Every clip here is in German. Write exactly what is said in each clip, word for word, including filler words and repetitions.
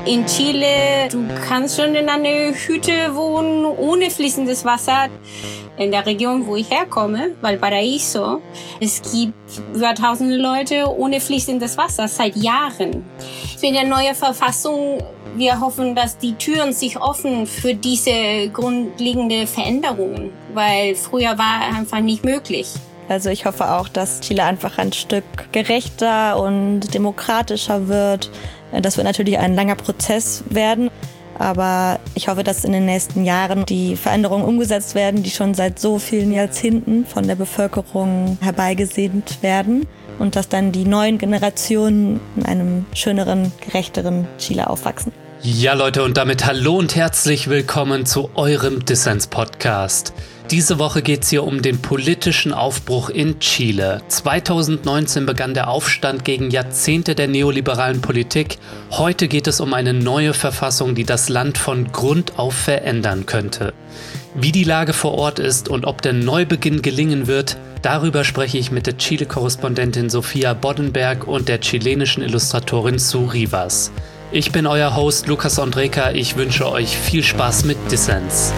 In Chile, du kannst schon in einer Hütte wohnen ohne fließendes Wasser. In der Region, wo ich herkomme, Valparaíso, es gibt über tausende Leute ohne fließendes Wasser seit Jahren. Mit der neuen Verfassung, wir hoffen, dass die Türen sich öffnen für diese grundlegenden Veränderungen, weil früher war einfach nicht möglich. Also ich hoffe auch, dass Chile einfach ein Stück gerechter und demokratischer wird. Das wird natürlich ein langer Prozess werden. Aber ich hoffe, dass in den nächsten Jahren die Veränderungen umgesetzt werden, die schon seit so vielen Jahrzehnten von der Bevölkerung herbeigesehnt werden. Und dass dann die neuen Generationen in einem schöneren, gerechteren Chile aufwachsen. Ja, Leute, und damit hallo und herzlich willkommen zu eurem Dissens-Podcast. Diese Woche geht es hier um den politischen Aufbruch in Chile. zweitausendneunzehn begann der Aufstand gegen Jahrzehnte der neoliberalen Politik. Heute geht es um eine neue Verfassung, die das Land von Grund auf verändern könnte. Wie die Lage vor Ort ist und ob der Neubeginn gelingen wird, darüber spreche ich mit der Chile-Korrespondentin Sofia Boddenberg und der chilenischen Illustratorin Sue Rivas. Ich bin euer Host Lukas Ondrejka. Ich wünsche euch viel Spaß mit Dissens.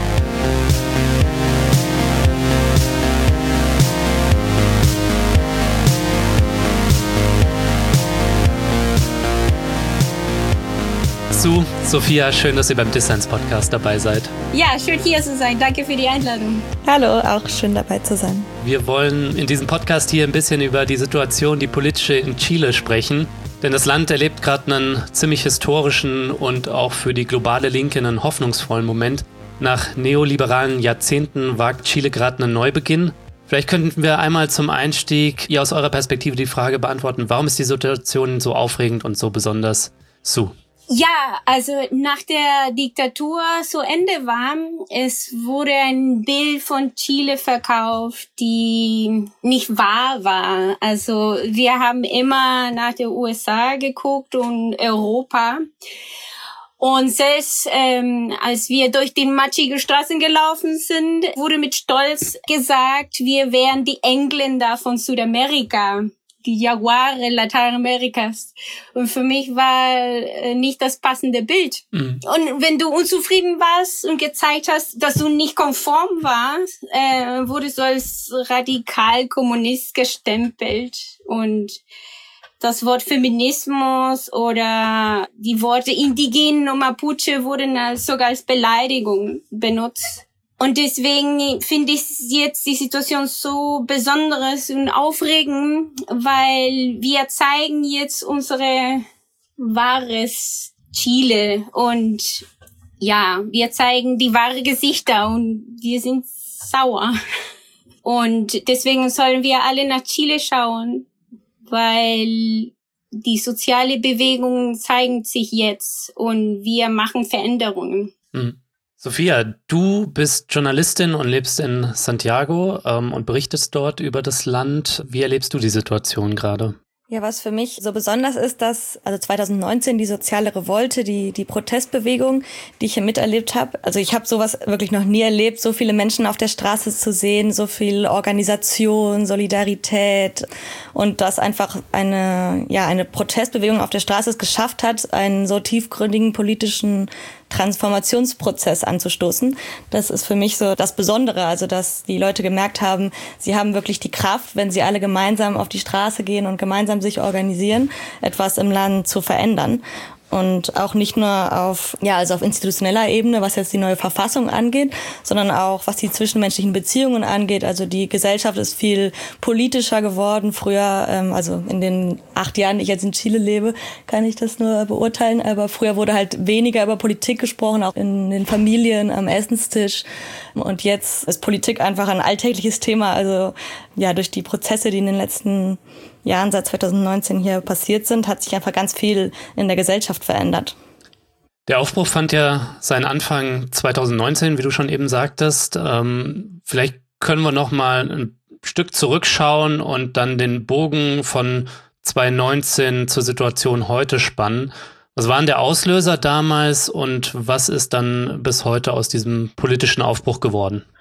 Sue, Sofia, schön, dass ihr beim Dissens-Podcast dabei seid. Ja, schön hier zu sein. Danke für die Einladung. Hallo, auch schön dabei zu sein. Wir wollen in diesem Podcast hier ein bisschen über die Situation, die politische in Chile sprechen. Denn das Land erlebt gerade einen ziemlich historischen und auch für die globale Linke einen hoffnungsvollen Moment. Nach neoliberalen Jahrzehnten wagt Chile gerade einen Neubeginn. Vielleicht könnten wir einmal zum Einstieg ihr aus eurer Perspektive die Frage beantworten, warum ist die Situation so aufregend und so besonders? Sue. Ja, also nach der Diktatur zu Ende war, es wurde ein Bild von Chile verkauft, die nicht wahr war. Also wir haben immer nach den U S A geguckt und Europa. Und selbst ähm, als wir durch die matschige Straßen gelaufen sind, wurde mit Stolz gesagt, wir wären die Engländer von Südamerika. Die Jaguare Lateinamerikas. Und für mich war äh, nicht das passende Bild. Mhm. Und wenn du unzufrieden warst und gezeigt hast, dass du nicht konform warst, äh, wurdest du als radikal-Kommunist gestempelt. Und das Wort Feminismus oder die Worte Indigenen und Mapuche wurden als, sogar als Beleidigung benutzt. Und deswegen finde ich jetzt die Situation so besonderes und aufregend, weil wir zeigen jetzt unsere wahres Chile und ja, wir zeigen die wahre Gesichter und wir sind sauer. Und deswegen sollen wir alle nach Chile schauen, weil die soziale Bewegung zeigt sich jetzt und wir machen Veränderungen. Mhm. Sofia, du bist Journalistin und lebst in Santiago ähm, und berichtest dort über das Land. Wie erlebst du die Situation gerade? Ja, was für mich so besonders ist, dass also zweitausendneunzehn die soziale Revolte, die die Protestbewegung, die ich hier miterlebt habe. Also ich habe sowas wirklich noch nie erlebt, so viele Menschen auf der Straße zu sehen, so viel Organisation, Solidarität und dass einfach eine ja eine Protestbewegung auf der Straße es geschafft hat, einen so tiefgründigen politischen Transformationsprozess anzustoßen. Das ist für mich so das Besondere, also dass die Leute gemerkt haben, sie haben wirklich die Kraft, wenn sie alle gemeinsam auf die Straße gehen und gemeinsam sich organisieren, etwas im Land zu verändern. Und auch nicht nur auf, ja, also auf institutioneller Ebene, was jetzt die neue Verfassung angeht, sondern auch was die zwischenmenschlichen Beziehungen angeht. Also die Gesellschaft ist viel politischer geworden. Früher, ähm, also in den acht Jahren, die ich jetzt in Chile lebe, kann ich das nur beurteilen. Aber früher wurde halt weniger über Politik gesprochen, auch in den Familien, am Essenstisch. Und jetzt ist Politik einfach ein alltägliches Thema. Also ja, durch die Prozesse, die in den letzten Jahren seit zweitausendneunzehn hier passiert sind, hat sich einfach ganz viel in der Gesellschaft verändert. Der Aufbruch fand ja seinen Anfang zweitausendneunzehn, wie du schon eben sagtest. Ähm, vielleicht können wir noch mal ein Stück zurückschauen und dann den Bogen von zweitausendneunzehn zur Situation heute spannen. Was war denn der Auslöser damals und was ist dann bis heute aus diesem politischen Aufbruch geworden?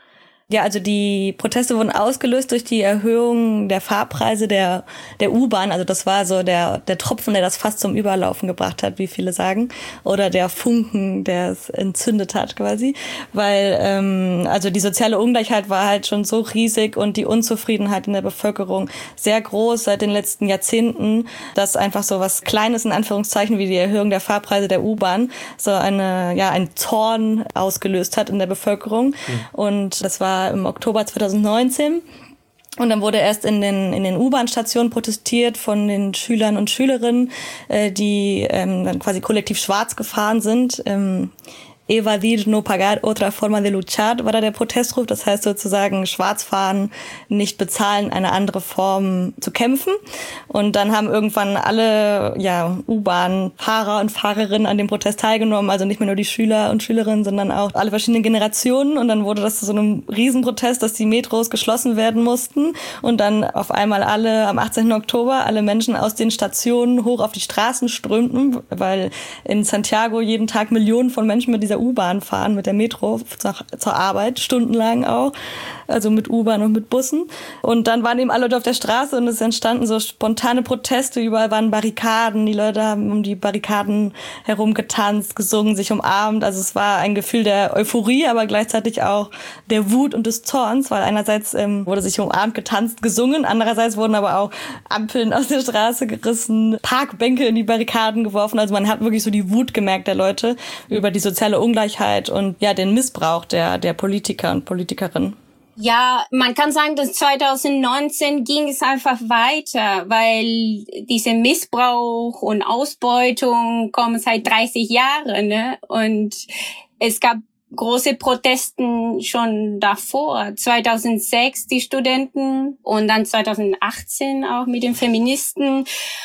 Ja, also die Proteste wurden ausgelöst durch die Erhöhung der Fahrpreise der der U-Bahn. Also das war so der der Tropfen, der das fast zum Überlaufen gebracht hat, wie viele sagen. Oder der Funken, der es entzündet hat quasi. Weil ähm, also die soziale Ungleichheit war halt schon so riesig und die Unzufriedenheit in der Bevölkerung sehr groß seit den letzten Jahrzehnten, dass einfach so was Kleines in Anführungszeichen wie die Erhöhung der Fahrpreise der U-Bahn so eine ja ein Zorn ausgelöst hat in der Bevölkerung. Mhm. Und das war im Oktober zweitausendneunzehn. Und dann wurde erst in den in den U-Bahn-Stationen protestiert von den Schülern und Schülerinnen, äh, die ähm, dann quasi kollektiv schwarz gefahren sind. Ähm, Evadir no pagar otra forma de luchar war da der Protestruf. Das heißt sozusagen schwarz fahren, nicht bezahlen, eine andere Form zu kämpfen. Und dann haben irgendwann alle ja U-Bahn-Fahrer und Fahrerinnen an dem Protest teilgenommen. Also nicht mehr nur die Schüler und Schülerinnen, sondern auch alle verschiedenen Generationen. Und dann wurde das zu so einem Riesenprotest, dass die Metros geschlossen werden mussten. Und dann auf einmal alle am achtzehnten Oktober alle Menschen aus den Stationen hoch auf die Straßen strömten, weil in Santiago jeden Tag Millionen von Menschen mit dieser U-Bahn fahren, mit der Metro zur, zur Arbeit, stundenlang auch, also mit U-Bahn und mit Bussen. Und dann waren eben alle Leute auf der Straße und es entstanden so spontane Proteste, überall waren Barrikaden, die Leute haben um die Barrikaden herum getanzt, gesungen, sich umarmt. Also es war ein Gefühl der Euphorie, aber gleichzeitig auch der Wut und des Zorns, weil einerseits ähm, wurde sich umarmt, getanzt, gesungen, andererseits wurden aber auch Ampeln aus der Straße gerissen, Parkbänke in die Barrikaden geworfen. Also man hat wirklich so die Wut gemerkt der Leute über die soziale Ungleichheit und ja den Missbrauch der der Politiker und Politikerinnen. Ja, man kann sagen, dass zweitausendneunzehn ging es einfach weiter, weil dieser Missbrauch und Ausbeutung kommen seit dreißig Jahren, ne? Und es gab große Protesten schon davor. zweitausendsechs die Studenten und dann zweitausendachtzehn auch mit den Feministen.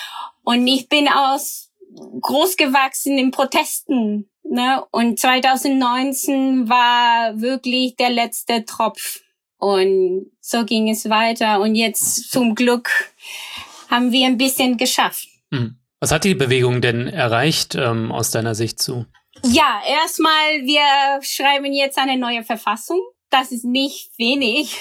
Und ich bin aus großgewachsen in Protesten, ne? Und zweitausendneunzehn war wirklich der letzte Tropf. Und so ging es weiter. Und jetzt zum Glück haben wir ein bisschen geschafft. Was hat die Bewegung denn erreicht, ähm, aus deiner Sicht so? Ja, erstmal, wir schreiben jetzt eine neue Verfassung. Das ist nicht wenig.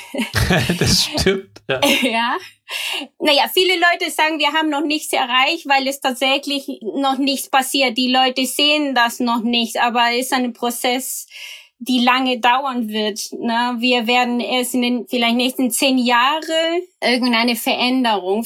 Das stimmt, ja. Ja. Naja, viele Leute sagen, wir haben noch nichts erreicht, weil es tatsächlich noch nichts passiert. Die Leute sehen das noch nicht, aber es ist ein Prozess, die lange dauern wird. Ne? Wir werden erst in den vielleicht nächsten zehn Jahren irgendeine Veränderung.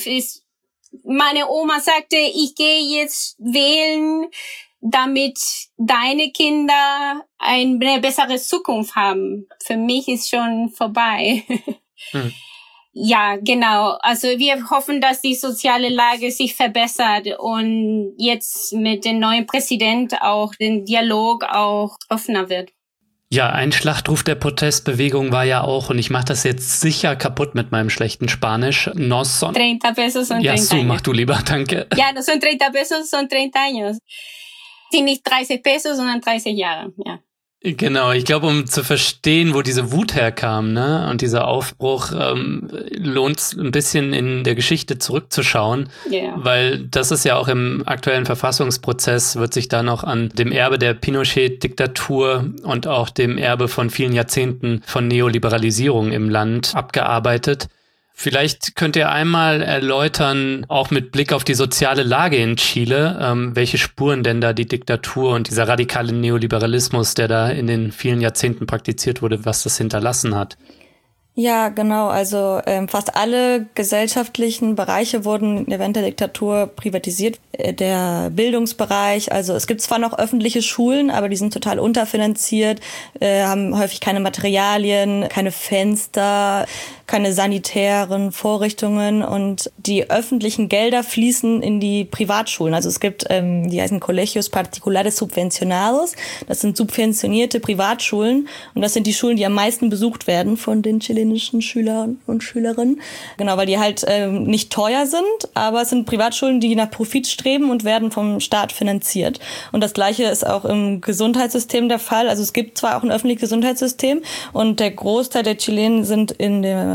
Meine Oma sagte, ich gehe jetzt wählen, damit deine Kinder eine bessere Zukunft haben. Für mich ist schon vorbei. Hm. Ja, genau. Also wir hoffen, dass die soziale Lage sich verbessert und jetzt mit dem neuen Präsident auch den Dialog auch offener wird. Ja, ein Schlachtruf der Protestbewegung war ja auch, und ich mache das jetzt sicher kaputt mit meinem schlechten Spanisch, no son... treinta pesos son treinta años. Ja, so, mach du lieber, danke. Ja, no son treinta pesos, son treinta años. Sind nicht dreißig Pesos, sondern dreißig Jahre, ja. Genau, ich glaube, um zu verstehen, wo diese Wut herkam, ne, und dieser Aufbruch, ähm, lohnt es ein bisschen in der Geschichte zurückzuschauen, yeah. Weil das ist ja auch im aktuellen Verfassungsprozess, wird sich da noch an dem Erbe der Pinochet-Diktatur und auch dem Erbe von vielen Jahrzehnten von Neoliberalisierung im Land abgearbeitet. Vielleicht könnt ihr einmal erläutern, auch mit Blick auf die soziale Lage in Chile, ähm, welche Spuren denn da die Diktatur und dieser radikale Neoliberalismus, der da in den vielen Jahrzehnten praktiziert wurde, was das hinterlassen hat. Ja, genau. Also ähm, fast alle gesellschaftlichen Bereiche wurden während der Diktatur privatisiert. Der Bildungsbereich, also es gibt zwar noch öffentliche Schulen, aber die sind total unterfinanziert, äh, haben häufig keine Materialien, keine Fenster, keine sanitären Vorrichtungen und die öffentlichen Gelder fließen in die Privatschulen. Also es gibt, ähm, die heißen Colegios Particulares Subvencionados. Das sind subventionierte Privatschulen und das sind die Schulen, die am meisten besucht werden von den chilenischen Schülern und Schülerinnen. Genau, weil die halt ähm, nicht teuer sind, aber es sind Privatschulen, die nach Profit streben und werden vom Staat finanziert. Und das Gleiche ist auch im Gesundheitssystem der Fall. Also es gibt zwar auch ein öffentliches Gesundheitssystem und der Großteil der Chilenen sind in der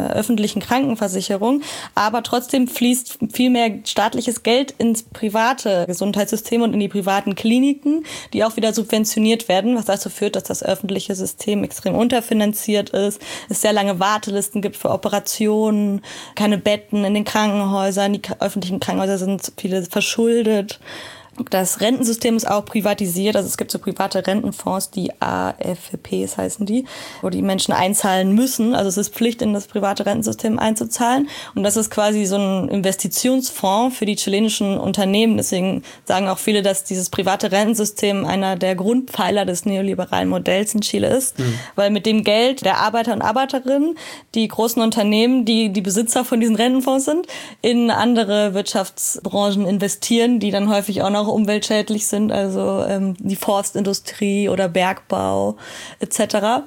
einer öffentlichen Krankenversicherung, aber trotzdem fließt viel mehr staatliches Geld ins private Gesundheitssystem und in die privaten Kliniken, die auch wieder subventioniert werden, was dazu führt, dass das öffentliche System extrem unterfinanziert ist, es sehr lange Wartelisten gibt für Operationen, keine Betten in den Krankenhäusern, die öffentlichen Krankenhäuser sind viele verschuldet. Das Rentensystem ist auch privatisiert, also es gibt so private Rentenfonds, die A F Ps heißen die, wo die Menschen einzahlen müssen, also es ist Pflicht, in das private Rentensystem einzuzahlen und das ist quasi so ein Investitionsfonds für die chilenischen Unternehmen, deswegen sagen auch viele, dass dieses private Rentensystem einer der Grundpfeiler des neoliberalen Modells in Chile ist, mhm. weil mit dem Geld der Arbeiter und Arbeiterinnen die großen Unternehmen, die die Besitzer von diesen Rentenfonds sind, in andere Wirtschaftsbranchen investieren, die dann häufig auch noch umweltschädlich sind, also ähm, die Forstindustrie oder Bergbau et cetera.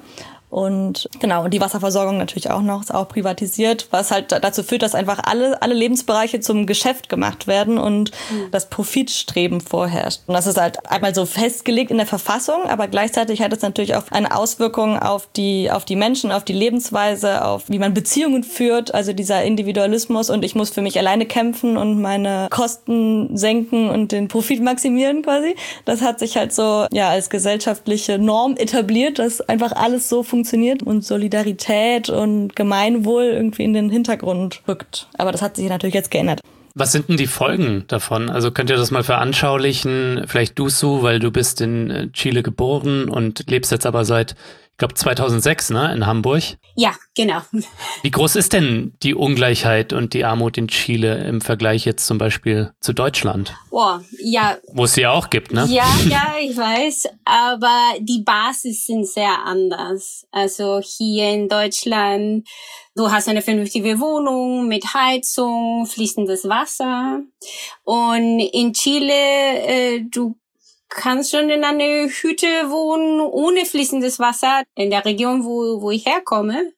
Und genau, und die Wasserversorgung natürlich auch noch, ist auch privatisiert, was halt dazu führt, dass einfach alle alle Lebensbereiche zum Geschäft gemacht werden und mhm. das Profitstreben vorherrscht. Und das ist halt einmal so festgelegt in der Verfassung, aber gleichzeitig hat es natürlich auch eine Auswirkung auf die auf die Menschen, auf die Lebensweise, auf wie man Beziehungen führt, also dieser Individualismus und ich muss für mich alleine kämpfen und meine Kosten senken und den Profit maximieren quasi. Das hat sich halt so ja als gesellschaftliche Norm etabliert, dass einfach alles so funktioniert und Solidarität und Gemeinwohl irgendwie in den Hintergrund rückt. Aber das hat sich natürlich jetzt geändert. Was sind denn die Folgen davon? Also könnt ihr das mal veranschaulichen? Vielleicht du, Sue, weil du bist in Chile geboren und lebst jetzt aber seit, ich glaube, zweitausendsechs, ne, in Hamburg. Ja, genau. Wie groß ist denn die Ungleichheit und die Armut in Chile im Vergleich jetzt zum Beispiel zu Deutschland? Oh, ja. Wo es sie ja auch gibt, ne? Ja, ja, ich weiß. Aber die Basis sind sehr anders. Also hier in Deutschland, du hast eine vernünftige Wohnung mit Heizung, fließendes Wasser. Und in Chile, äh, du kannst schon in einer Hütte wohnen ohne fließendes Wasser. In der Region, wo, wo ich herkomme,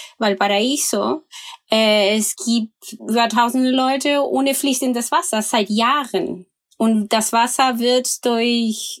Valparaíso, äh, es gibt über tausende Leute ohne fließendes Wasser seit Jahren. Und das Wasser wird durch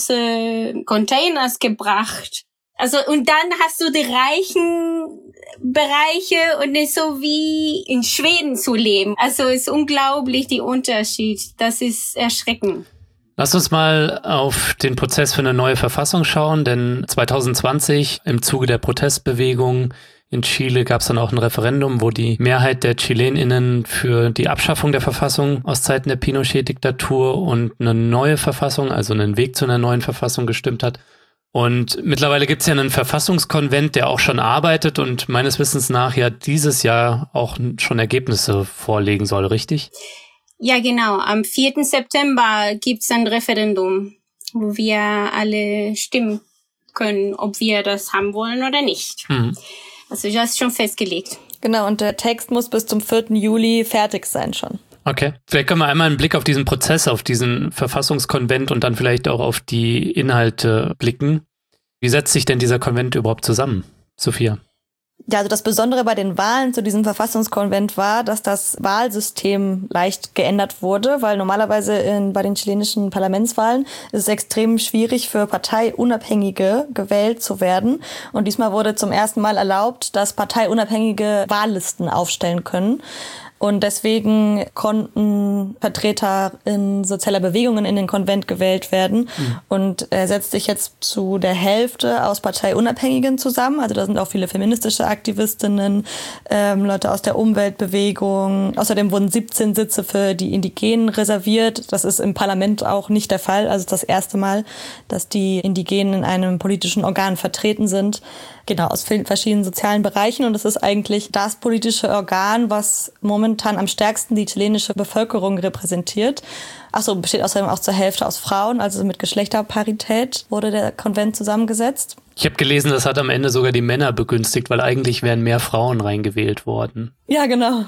große Containers gebracht. Also, und dann hast du die reichen Bereiche und es ist so wie in Schweden zu leben. Also, es ist unglaublich, die Unterschied. Das ist erschreckend. Lass uns mal auf den Prozess für eine neue Verfassung schauen, denn zwanzig zwanzig im Zuge der Protestbewegung in Chile gab es dann auch ein Referendum, wo die Mehrheit der ChilenInnen für die Abschaffung der Verfassung aus Zeiten der Pinochet-Diktatur und eine neue Verfassung, also einen Weg zu einer neuen Verfassung gestimmt hat. Und mittlerweile gibt es ja einen Verfassungskonvent, der auch schon arbeitet und meines Wissens nach ja dieses Jahr auch schon Ergebnisse vorlegen soll, richtig? Ja, genau. Am vierten September gibt's ein Referendum, wo wir alle stimmen können, ob wir das haben wollen oder nicht. Mhm. Also das ist schon festgelegt. Genau, und der Text muss bis zum vierten Juli fertig sein schon. Okay, vielleicht können wir einmal einen Blick auf diesen Prozess, auf diesen Verfassungskonvent und dann vielleicht auch auf die Inhalte blicken. Wie setzt sich denn dieser Konvent überhaupt zusammen, Sophia? Ja, also das Besondere bei den Wahlen zu diesem Verfassungskonvent war, dass das Wahlsystem leicht geändert wurde, weil normalerweise in, bei den chilenischen Parlamentswahlen ist es extrem schwierig für Parteiunabhängige gewählt zu werden. Und diesmal wurde zum ersten Mal erlaubt, dass Parteiunabhängige Wahllisten aufstellen können. Und deswegen konnten Vertreter in sozialer Bewegungen in den Konvent gewählt werden. Mhm. Und er setzt sich jetzt zu der Hälfte aus Parteiunabhängigen zusammen. Also da sind auch viele feministische Aktivistinnen, ähm, Leute aus der Umweltbewegung. Außerdem wurden siebzehn Sitze für die Indigenen reserviert. Das ist im Parlament auch nicht der Fall. Also das erste Mal, dass die Indigenen in einem politischen Organ vertreten sind. Genau, aus verschiedenen sozialen Bereichen. Und es ist eigentlich das politische Organ, was momentan am stärksten die chilenische Bevölkerung repräsentiert. Achso, besteht außerdem auch zur Hälfte aus Frauen, also mit Geschlechterparität wurde der Konvent zusammengesetzt. Ich habe gelesen, das hat am Ende sogar die Männer begünstigt, weil eigentlich wären mehr Frauen reingewählt worden. Ja, genau.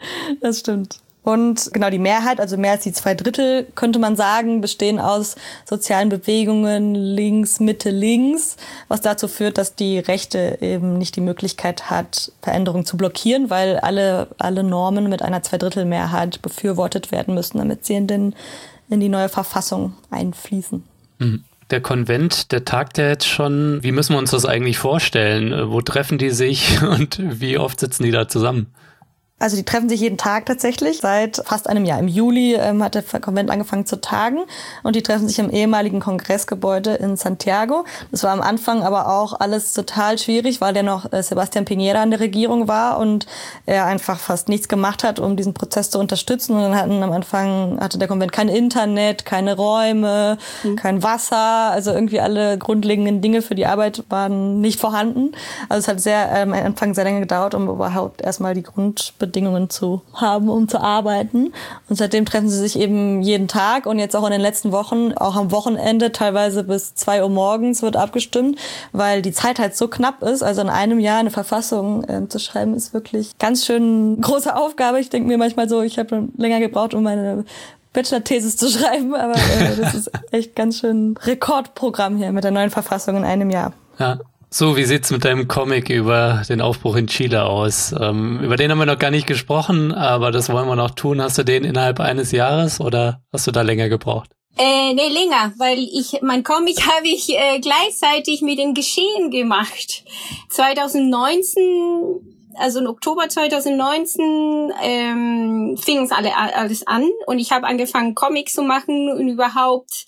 Das stimmt. Und genau die Mehrheit, also mehr als die zwei Drittel, könnte man sagen, bestehen aus sozialen Bewegungen links, Mitte, links, was dazu führt, dass die Rechte eben nicht die Möglichkeit hat, Veränderungen zu blockieren, weil alle alle Normen mit einer Zweidrittelmehrheit befürwortet werden müssen, damit sie in, den, in die neue Verfassung einfließen. Mhm. Der Konvent, der tagt ja jetzt schon. Wie müssen wir uns das eigentlich vorstellen? Wo treffen die sich und wie oft sitzen die da zusammen? Also die treffen sich jeden Tag tatsächlich. Seit fast einem Jahr. Im Juli ähm, hat der Konvent angefangen zu tagen und die treffen sich im ehemaligen Kongressgebäude in Santiago. Das war am Anfang aber auch alles total schwierig, weil ja noch äh, Sebastián Piñera in der Regierung war und er einfach fast nichts gemacht hat, um diesen Prozess zu unterstützen. Und dann hatten am Anfang hatte der Konvent kein Internet, keine Räume, mhm. kein Wasser. Also irgendwie alle grundlegenden Dinge für die Arbeit waren nicht vorhanden. Also es hat sehr ähm, am Anfang sehr lange gedauert, um überhaupt erstmal die Grundbedingungen Bedingungen zu haben, um zu arbeiten. Und seitdem treffen sie sich eben jeden Tag und jetzt auch in den letzten Wochen, auch am Wochenende, teilweise bis zwei Uhr morgens wird abgestimmt, weil die Zeit halt so knapp ist. Also in einem Jahr eine Verfassung äh, zu schreiben, ist wirklich ganz schön große Aufgabe. Ich denke mir manchmal so, ich habe länger gebraucht, um meine Bachelor-Thesis zu schreiben, aber äh, das ist echt ganz schön Rekordprogramm hier mit der neuen Verfassung in einem Jahr. Ja. So, wie sieht's mit deinem Comic über den Aufbruch in Chile aus? Ähm, über den haben wir noch gar nicht gesprochen, aber das wollen wir noch tun. Hast du den innerhalb eines Jahres oder hast du da länger gebraucht? Äh, nee, länger, weil ich, mein Comic habe ich äh, gleichzeitig mit den Geschehen gemacht. zwanzig neunzehn, also im Oktober zwanzig neunzehn, ähm, fing es alle, alles an und ich habe angefangen, Comics zu machen und überhaupt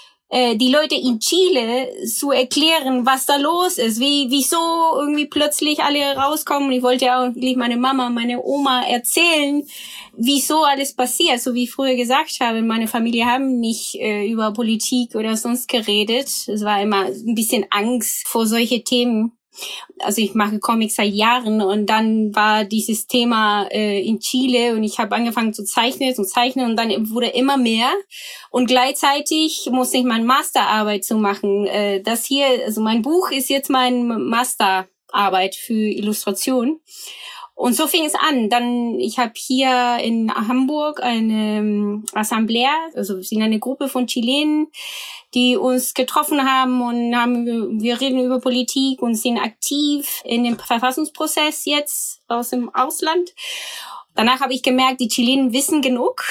die Leute in Chile zu erklären, was da los ist, wie wieso irgendwie plötzlich alle rauskommen. Und ich wollte ja auch meine Mama, meine Oma erzählen, wieso alles passiert. So wie ich früher gesagt habe, meine Familie haben nicht äh, über Politik oder sonst geredet. Es war immer ein bisschen Angst vor solche Themen. Also ich mache Comics seit Jahren und dann war dieses Thema äh, in Chile und ich habe angefangen zu zeichnen, zu zeichnen und dann wurde immer mehr und gleichzeitig musste ich meine Masterarbeit zu machen. Äh, das hier, also mein Buch ist jetzt meine Masterarbeit für Illustration. Und so fing es an. Dann, ich habe hier in Hamburg eine Assemblée, also wir sind eine Gruppe von Chilenen, die uns getroffen haben und haben, wir reden über Politik und sind aktiv in dem Verfassungsprozess jetzt aus dem Ausland. Danach habe ich gemerkt, die Chilenen wissen genug.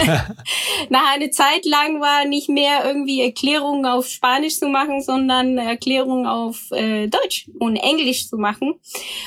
Nach einer Zeit lang war nicht mehr irgendwie Erklärungen auf Spanisch zu machen, sondern Erklärungen auf äh, Deutsch und Englisch zu machen.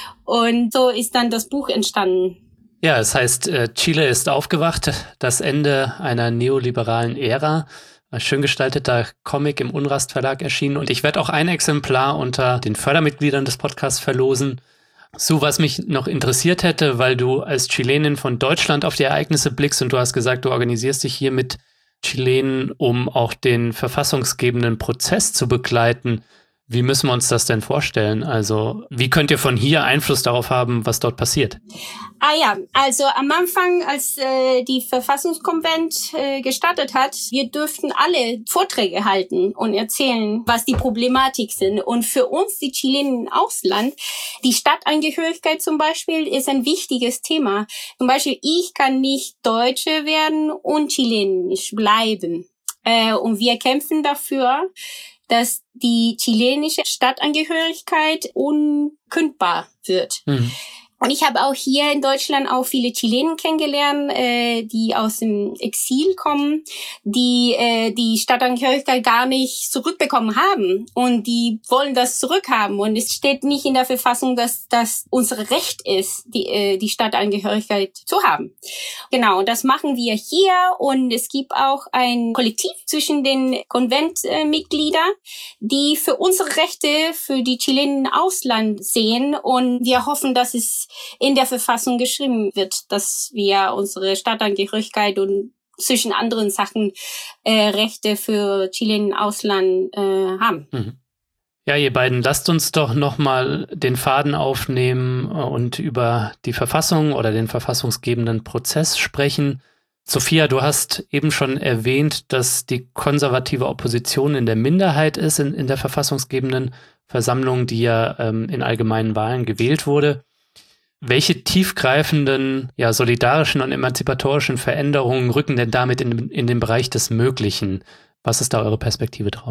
Und so ist dann das Buch entstanden. Ja, es heißt, Chile ist aufgewacht, das Ende einer neoliberalen Ära. Ein schön gestalteter Comic im Unrast Verlag erschienen. Und ich werde auch ein Exemplar unter den Fördermitgliedern des Podcasts verlosen. So, was mich noch interessiert hätte, weil du als Chilenin von Deutschland auf die Ereignisse blickst und du hast gesagt, du organisierst dich hier mit Chilenen, um auch den verfassungsgebenden Prozess zu begleiten. Wie müssen wir uns das denn vorstellen? Also, wie könnt ihr von hier Einfluss darauf haben, was dort passiert? Ah ja, also am Anfang, als äh, die Verfassungskonvent äh, gestartet hat, wir dürften alle Vorträge halten und erzählen, was die Problematik sind. Und für uns, die Chilenen im Ausland, die Stadtangehörigkeit zum Beispiel ist ein wichtiges Thema. Zum Beispiel, ich kann nicht Deutsche werden und Chilenisch bleiben. Äh, und wir kämpfen dafür, dass die chilenische Staatsangehörigkeit unkündbar wird. Mhm. Und ich habe auch hier in Deutschland auch viele Chilenen kennengelernt, äh, die aus dem Exil kommen, die äh, die Staatsangehörigkeit gar nicht zurückbekommen haben und die wollen das zurückhaben. Und es steht nicht in der Verfassung, dass das unser Recht ist, die äh, die Staatsangehörigkeit zu haben. Genau, das machen wir hier und es gibt auch ein Kollektiv zwischen den Konventmitgliedern, die für unsere Rechte für die Chilenen im Ausland sehen und wir hoffen, dass es in der Verfassung geschrieben wird, dass wir unsere Staatsangehörigkeit und zwischen anderen Sachen äh, Rechte für Chilenen im Ausland äh, haben. Mhm. Ja, ihr beiden, lasst uns doch nochmal den Faden aufnehmen und über die Verfassung oder den verfassungsgebenden Prozess sprechen. Sophia, du hast eben schon erwähnt, dass die konservative Opposition in der Minderheit ist in, in der verfassungsgebenden Versammlung, die ja ähm, in allgemeinen Wahlen gewählt wurde. Welche tiefgreifenden, ja, solidarischen und emanzipatorischen Veränderungen rücken denn damit in, in den Bereich des Möglichen? Was ist da eure Perspektive drauf?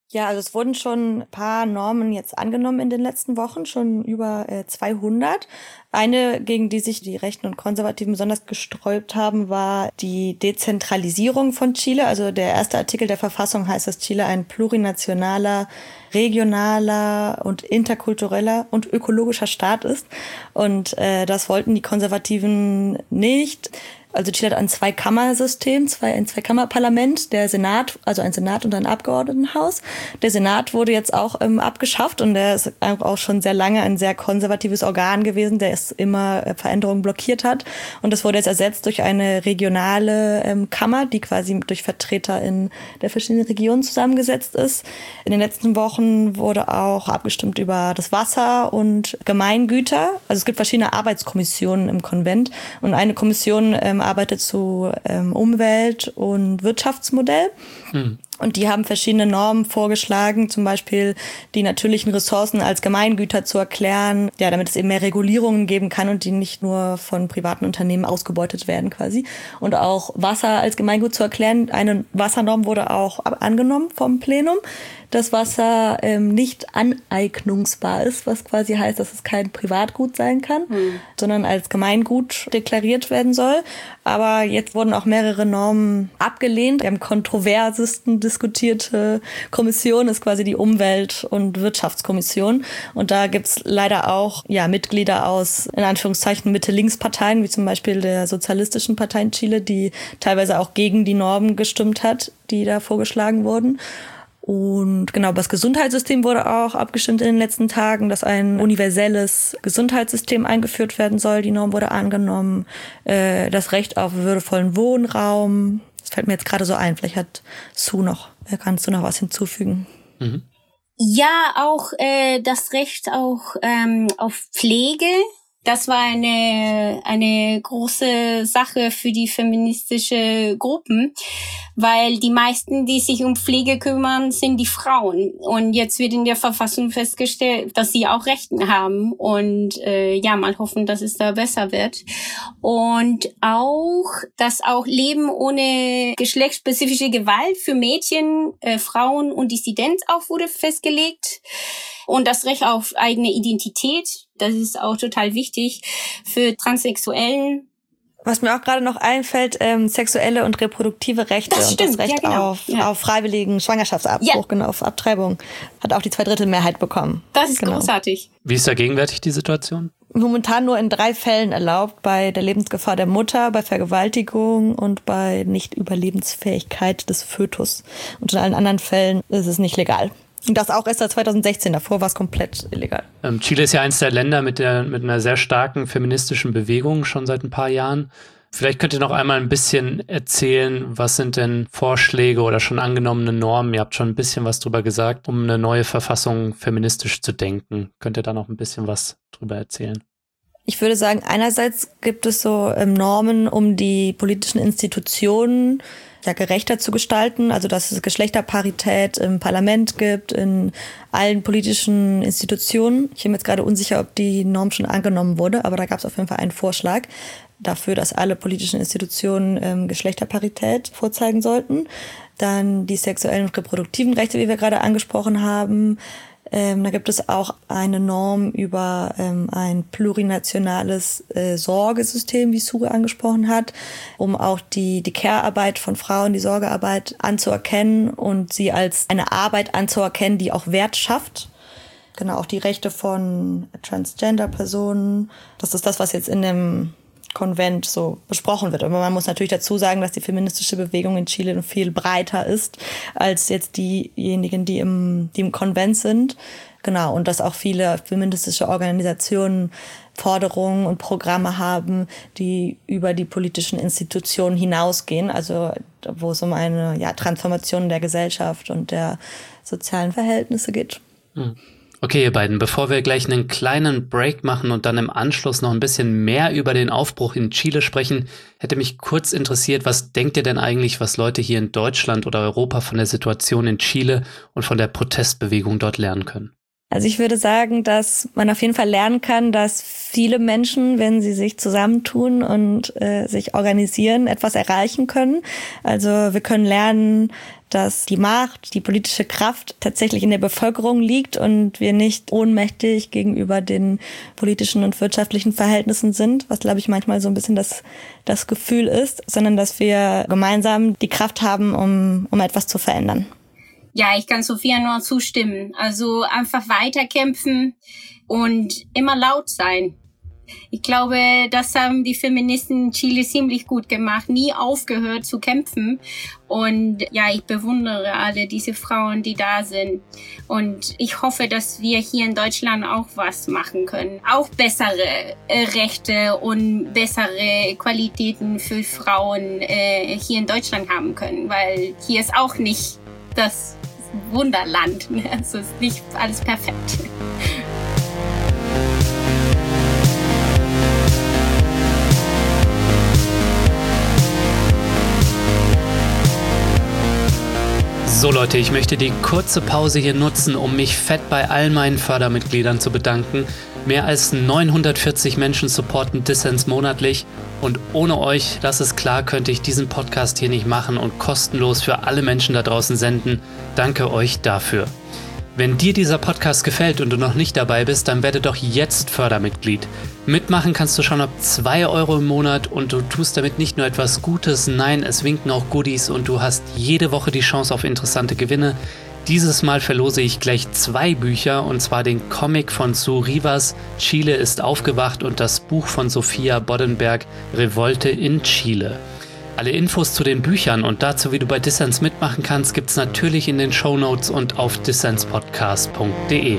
Ja, also es wurden schon ein paar Normen jetzt angenommen in den letzten Wochen, schon über äh, zweihundert. Eine, gegen die sich die Rechten und Konservativen besonders gesträubt haben, war die Dezentralisierung von Chile. Also der erste Artikel der Verfassung heißt, dass Chile ein plurinationaler, regionaler und interkultureller und ökologischer Staat ist. Und äh, das wollten die Konservativen nicht. Also Chile hat ein Zweikammersystem, zwei, ein Zweikammerparlament, der Senat, also ein Senat und ein Abgeordnetenhaus. Der Senat wurde jetzt auch ähm, abgeschafft und der ist auch schon sehr lange ein sehr konservatives Organ gewesen, der es immer äh, Veränderungen blockiert hat. Und das wurde jetzt ersetzt durch eine regionale ähm, Kammer, die quasi durch Vertreter in der verschiedenen Regionen zusammengesetzt ist. In den letzten Wochen wurde auch abgestimmt über das Wasser und Gemeingüter. Also es gibt verschiedene Arbeitskommissionen im Konvent und eine Kommission ähm, arbeitet zu ähm, Umwelt- und Wirtschaftsmodell. Hm. Und die haben verschiedene Normen vorgeschlagen, zum Beispiel die natürlichen Ressourcen als Gemeingüter zu erklären, ja, damit es eben mehr Regulierungen geben kann und die nicht nur von privaten Unternehmen ausgebeutet werden quasi. Und auch Wasser als Gemeingut zu erklären. Eine Wassernorm wurde auch angenommen vom Plenum, dass Wasser ähm, nicht aneignungsbar ist, was quasi heißt, dass es kein Privatgut sein kann, mhm. sondern als Gemeingut deklariert werden soll. Aber jetzt wurden auch mehrere Normen abgelehnt. Die am kontroversesten diskutierte Kommission ist quasi die Umwelt- und Wirtschaftskommission. Und da gibt's leider auch ja Mitglieder aus, in Anführungszeichen, Mitte-Links-Parteien, wie zum Beispiel der Sozialistischen Partei in Chile, die teilweise auch gegen die Normen gestimmt hat, die da vorgeschlagen wurden. Und genau, über das Gesundheitssystem wurde auch abgestimmt in den letzten Tagen, dass ein universelles Gesundheitssystem eingeführt werden soll. Die Norm wurde angenommen. Äh, das Recht auf würdevollen Wohnraum. Das fällt mir jetzt gerade so ein. Vielleicht hat Sue noch, kannst du noch was hinzufügen? Mhm. Ja, auch äh, das Recht auch ähm, auf Pflege. Das war eine eine große Sache für die feministische Gruppen, weil die meisten, die sich um Pflege kümmern, sind die Frauen. Und jetzt wird in der Verfassung festgestellt, dass sie auch Rechte haben. Und äh, ja, mal hoffen, dass es da besser wird. Und auch, dass auch Leben ohne geschlechtsspezifische Gewalt für Mädchen, äh, Frauen und Dissidenz auch wurde festgelegt. Und das Recht auf eigene Identität, das ist auch total wichtig für Transsexuellen. Was mir auch gerade noch einfällt, ähm, sexuelle und reproduktive Rechte das und stimmt, das Recht ja, genau. auf, ja. auf freiwilligen Schwangerschaftsabbruch, ja. genau, auf Abtreibung, hat auch die Zweidrittelmehrheit bekommen. Das ist genau. großartig. Wie ist da gegenwärtig die Situation? Momentan nur in drei Fällen erlaubt, bei der Lebensgefahr der Mutter, bei Vergewaltigung und bei Nicht-Überlebensfähigkeit des Fötus. Und in allen anderen Fällen ist es nicht legal. Und das auch erst seit zweitausendsechzehn, davor war es komplett illegal. Ähm, Chile ist ja eines der Länder mit, der, mit einer sehr starken feministischen Bewegung, schon seit ein paar Jahren. Vielleicht könnt ihr noch einmal ein bisschen erzählen, was sind denn Vorschläge oder schon angenommene Normen? Ihr habt schon ein bisschen was drüber gesagt, um eine neue Verfassung feministisch zu denken. Könnt ihr da noch ein bisschen was drüber erzählen? Ich würde sagen, einerseits gibt es so ähm, Normen, um die politischen Institutionen ja gerechter zu gestalten, also dass es Geschlechterparität im Parlament gibt, in allen politischen Institutionen. Ich bin mir jetzt gerade unsicher, ob die Norm schon angenommen wurde, aber da gab es auf jeden Fall einen Vorschlag dafür, dass alle politischen Institutionen ähm, Geschlechterparität vorzeigen sollten. Dann die sexuellen und reproduktiven Rechte, wie wir gerade angesprochen haben. Ähm, da gibt es auch eine Norm über ähm, ein plurinationales äh, Sorgesystem, wie Sue angesprochen hat, um auch die die Care-Arbeit von Frauen, die Sorgearbeit anzuerkennen und sie als eine Arbeit anzuerkennen, die auch Wert schafft. Genau, auch die Rechte von Transgender-Personen. Das ist das, was jetzt in dem Konvent so besprochen wird. Aber man muss natürlich dazu sagen, dass die feministische Bewegung in Chile viel breiter ist als jetzt diejenigen, die im, die im Konvent sind. Genau. Und dass auch viele feministische Organisationen Forderungen und Programme haben, die über die politischen Institutionen hinausgehen. Also, wo es um eine, ja, Transformation der Gesellschaft und der sozialen Verhältnisse geht. Mhm. Okay, ihr beiden, bevor wir gleich einen kleinen Break machen und dann im Anschluss noch ein bisschen mehr über den Aufbruch in Chile sprechen, hätte mich kurz interessiert, was denkt ihr denn eigentlich, was Leute hier in Deutschland oder Europa von der Situation in Chile und von der Protestbewegung dort lernen können? Also ich würde sagen, dass man auf jeden Fall lernen kann, dass viele Menschen, wenn sie sich zusammentun und äh, sich organisieren, etwas erreichen können. Also wir können lernen, dass die Macht, die politische Kraft tatsächlich in der Bevölkerung liegt und wir nicht ohnmächtig gegenüber den politischen und wirtschaftlichen Verhältnissen sind, was, glaube ich, manchmal so ein bisschen das, das Gefühl ist, sondern dass wir gemeinsam die Kraft haben, um, um etwas zu verändern. Ja, ich kann Sophia nur zustimmen. Also einfach weiterkämpfen und immer laut sein. Ich glaube, das haben die Feministen in Chile ziemlich gut gemacht, nie aufgehört zu kämpfen. Und ja, ich bewundere alle diese Frauen, die da sind. Und ich hoffe, dass wir hier in Deutschland auch was machen können. Auch bessere äh, Rechte und bessere Qualitäten für Frauen äh, hier in Deutschland haben können. Weil hier ist auch nicht das Wunderland. Also ist nicht alles perfekt. So Leute, ich möchte die kurze Pause hier nutzen, um mich fett bei all meinen Fördermitgliedern zu bedanken. Mehr als neunhundertvierzig Menschen supporten Dissens monatlich und ohne euch, das ist klar, könnte ich diesen Podcast hier nicht machen und kostenlos für alle Menschen da draußen senden. Danke euch dafür. Wenn dir dieser Podcast gefällt und du noch nicht dabei bist, dann werde doch jetzt Fördermitglied. Mitmachen kannst du schon ab zwei Euro im Monat und du tust damit nicht nur etwas Gutes, nein, es winken auch Goodies und du hast jede Woche die Chance auf interessante Gewinne. Dieses Mal verlose ich gleich zwei Bücher, und zwar den Comic von Sue Rivas, Chile ist aufgewacht, und das Buch von Sophia Boddenberg, Revolte in Chile. Alle Infos zu den Büchern und dazu, wie du bei Dissens mitmachen kannst, gibt's natürlich in den Shownotes und auf dissenspodcast punkt de.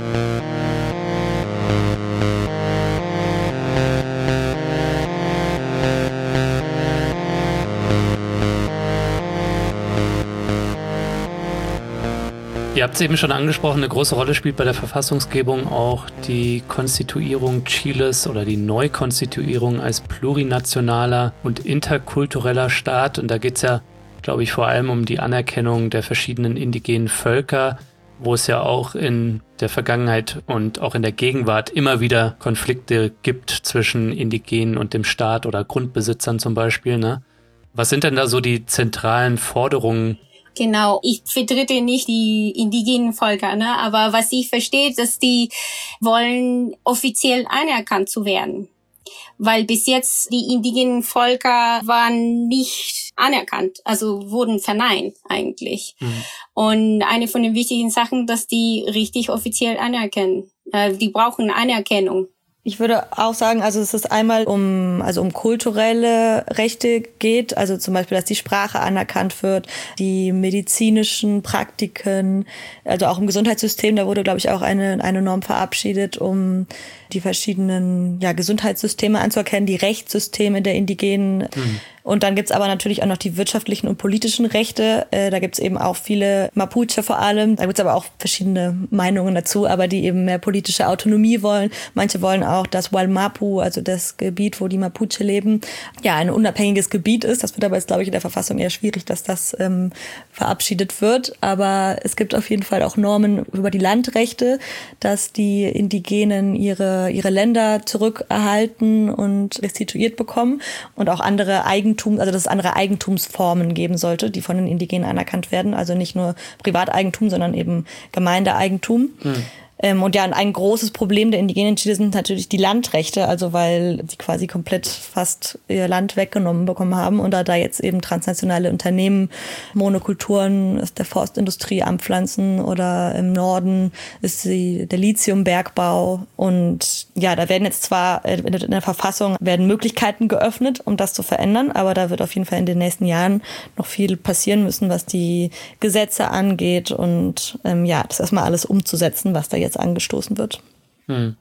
Ihr habt es eben schon angesprochen, eine große Rolle spielt bei der Verfassungsgebung auch die Konstituierung Chiles oder die Neukonstituierung als plurinationaler und interkultureller Staat. Und da geht es ja, glaube ich, vor allem um die Anerkennung der verschiedenen indigenen Völker, wo es ja auch in der Vergangenheit und auch in der Gegenwart immer wieder Konflikte gibt zwischen Indigenen und dem Staat oder Grundbesitzern zum Beispiel, ne? Was sind denn da so die zentralen Forderungen? Genau, ich vertrete nicht die indigenen Völker, ne? Aber was ich verstehe, dass die wollen offiziell anerkannt zu werden. Weil bis jetzt die indigenen Völker waren nicht anerkannt, also wurden verneint eigentlich. Mhm. Und eine von den wichtigen Sachen, dass die richtig offiziell anerkennen. Äh, die brauchen Anerkennung. Ich würde auch sagen, also es ist einmal um, also um kulturelle Rechte geht, also zum Beispiel, dass die Sprache anerkannt wird, die medizinischen Praktiken, also auch im Gesundheitssystem, da wurde, glaube ich, auch eine, eine Norm verabschiedet, um die verschiedenen, ja, Gesundheitssysteme anzuerkennen, die Rechtssysteme der Indigenen. Mhm. Und dann gibt's aber natürlich auch noch die wirtschaftlichen und politischen Rechte. Äh, da gibt's eben auch viele Mapuche vor allem. Da gibt's aber auch verschiedene Meinungen dazu, aber die eben mehr politische Autonomie wollen. Manche wollen auch, dass Wallmapu, also das Gebiet, wo die Mapuche leben, ja, ein unabhängiges Gebiet ist. Das wird aber jetzt, glaube ich, in der Verfassung eher schwierig, dass das ähm, verabschiedet wird. Aber es gibt auf jeden Fall auch Normen über die Landrechte, dass die Indigenen ihre, ihre Länder zurückerhalten und restituiert bekommen und auch andere Eigentum, also dass es andere Eigentumsformen geben sollte, die von den Indigenen anerkannt werden. Also nicht nur Privateigentum, sondern eben Gemeindeeigentum. Hm. Ähm, und ja, ein großes Problem der Indigenen in Chile sind natürlich die Landrechte, also weil sie quasi komplett fast ihr Land weggenommen bekommen haben und da, da jetzt eben transnationale Unternehmen Monokulturen aus der Forstindustrie anpflanzen oder im Norden ist die, der Lithiumbergbau. Und ja, da werden jetzt zwar in der Verfassung werden Möglichkeiten geöffnet, um das zu verändern, aber da wird auf jeden Fall in den nächsten Jahren noch viel passieren müssen, was die Gesetze angeht und ähm, ja, das erstmal alles umzusetzen, was da jetzt angestoßen wird. Hm.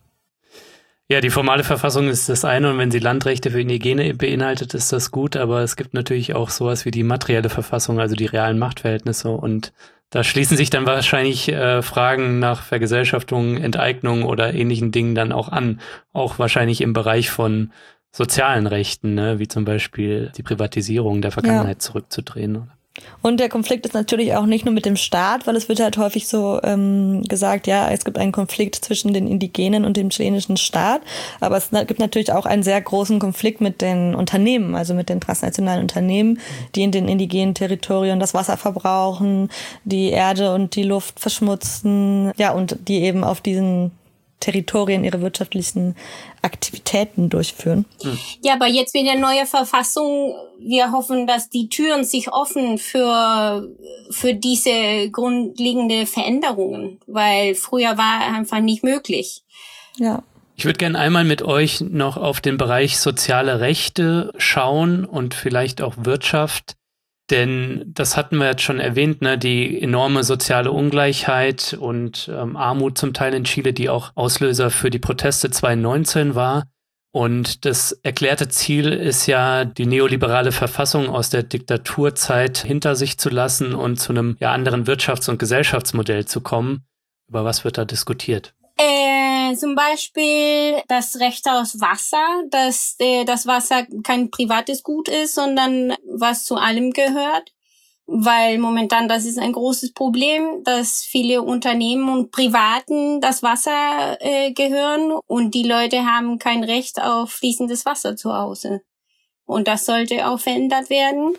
Ja, die formale Verfassung ist das eine und wenn sie Landrechte für Indigene beinhaltet, ist das gut, aber es gibt natürlich auch sowas wie die materielle Verfassung, also die realen Machtverhältnisse und da schließen sich dann wahrscheinlich äh, Fragen nach Vergesellschaftung, Enteignung oder ähnlichen Dingen dann auch an, auch wahrscheinlich im Bereich von sozialen Rechten, ne? Wie zum Beispiel die Privatisierung der Vergangenheit ja. zurückzudrehen. Oder? Und der Konflikt ist natürlich auch nicht nur mit dem Staat, weil es wird halt häufig so ähm, gesagt, ja, es gibt einen Konflikt zwischen den Indigenen und dem chilenischen Staat, aber es gibt natürlich auch einen sehr großen Konflikt mit den Unternehmen, also mit den transnationalen Unternehmen, die in den indigenen Territorien das Wasser verbrauchen, die Erde und die Luft verschmutzen, ja, und die eben auf diesen Territorien ihre wirtschaftlichen Aktivitäten durchführen. Ja, aber jetzt mit der neuen Verfassung, wir hoffen, dass die Türen sich offen für für diese grundlegende Veränderungen, weil früher war einfach nicht möglich. Ja. Ich würde gerne einmal mit euch noch auf den Bereich soziale Rechte schauen und vielleicht auch Wirtschaft. Denn das hatten wir jetzt schon erwähnt, ne, die enorme soziale Ungleichheit und ähm, Armut zum Teil in Chile, die auch Auslöser für die Proteste zwanzig neunzehn war. Und das erklärte Ziel ist ja, die neoliberale Verfassung aus der Diktaturzeit hinter sich zu lassen und zu einem ja, anderen Wirtschafts- und Gesellschaftsmodell zu kommen. Über was wird da diskutiert? Äh, zum Beispiel das Recht auf Wasser, dass äh, das Wasser kein privates Gut ist, sondern was zu allem gehört. Weil momentan das ist ein großes Problem, dass viele Unternehmen und Privaten das Wasser äh, gehören und die Leute haben kein Recht auf fließendes Wasser zu Hause. Und das sollte auch verändert werden.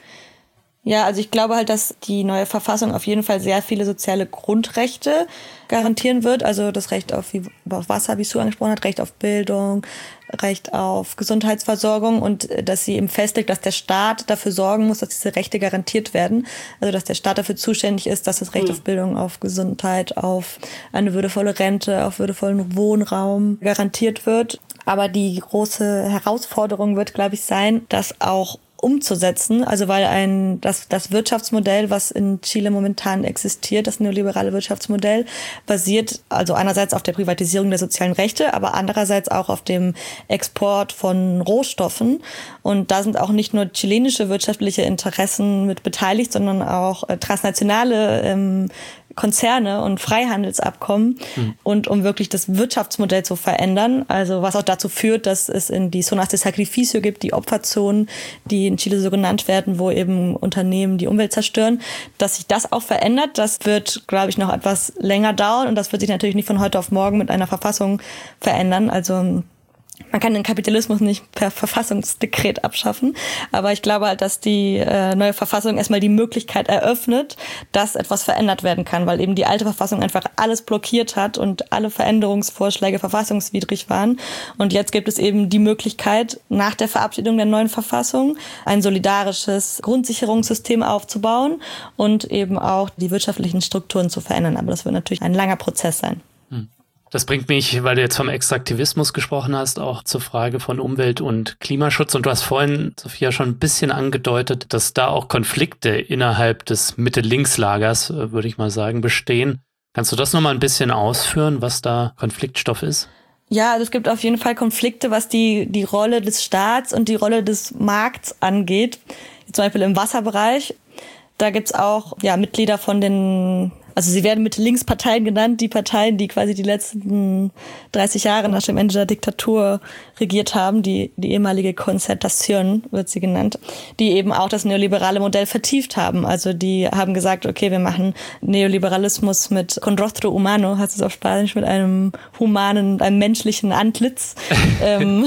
Ja, also ich glaube halt, dass die neue Verfassung auf jeden Fall sehr viele soziale Grundrechte garantieren wird. Also das Recht auf, auf Wasser, wie Sue angesprochen hat, Recht auf Bildung, Recht auf Gesundheitsversorgung und dass sie eben festlegt, dass der Staat dafür sorgen muss, dass diese Rechte garantiert werden. Also dass der Staat dafür zuständig ist, dass das Recht mhm. auf Bildung, auf Gesundheit, auf eine würdevolle Rente, auf würdevollen Wohnraum garantiert wird. Aber die große Herausforderung wird, glaube ich, sein, dass auch umzusetzen, also weil ein das das Wirtschaftsmodell, was in Chile momentan existiert, das neoliberale Wirtschaftsmodell, basiert also einerseits auf der Privatisierung der sozialen Rechte, aber andererseits auch auf dem Export von Rohstoffen. Und da sind auch nicht nur chilenische wirtschaftliche Interessen mit beteiligt, sondern auch äh, transnationale ähm, Konzerne und Freihandelsabkommen mhm. und um wirklich das Wirtschaftsmodell zu verändern, also was auch dazu führt, dass es in die Zonas de Sacrificio gibt, die Opferzonen, die in Chile so genannt werden, wo eben Unternehmen die Umwelt zerstören, dass sich das auch verändert, das wird, glaube ich, noch etwas länger dauern und das wird sich natürlich nicht von heute auf morgen mit einer Verfassung verändern, also man kann den Kapitalismus nicht per Verfassungsdekret abschaffen, aber ich glaube halt, dass die äh, neue Verfassung erstmal die Möglichkeit eröffnet, dass etwas verändert werden kann, weil eben die alte Verfassung einfach alles blockiert hat und alle Veränderungsvorschläge verfassungswidrig waren. Und jetzt gibt es eben die Möglichkeit, nach der Verabschiedung der neuen Verfassung ein solidarisches Grundsicherungssystem aufzubauen und eben auch die wirtschaftlichen Strukturen zu verändern. Aber das wird natürlich ein langer Prozess sein. Hm. Das bringt mich, weil du jetzt vom Extraktivismus gesprochen hast, auch zur Frage von Umwelt- und Klimaschutz. Und du hast vorhin, Sophia, schon ein bisschen angedeutet, dass da auch Konflikte innerhalb des Mitte-Links-Lagers, würde ich mal sagen, bestehen. Kannst du das nochmal ein bisschen ausführen, was da Konfliktstoff ist? Ja, also es gibt auf jeden Fall Konflikte, was die, die Rolle des Staats und die Rolle des Markts angeht. Zum Beispiel im Wasserbereich. Da gibt's auch ja Mitglieder von den, also sie werden Mitte-Links-Parteien genannt, die Parteien, die quasi die letzten dreißig Jahre nach dem Ende der Diktatur regiert haben, die die ehemalige Concertación wird sie genannt, die eben auch das neoliberale Modell vertieft haben. Also die haben gesagt, okay, wir machen Neoliberalismus mit con rostro humano, heißt es auf Spanisch, mit einem humanen, einem menschlichen Antlitz. ähm,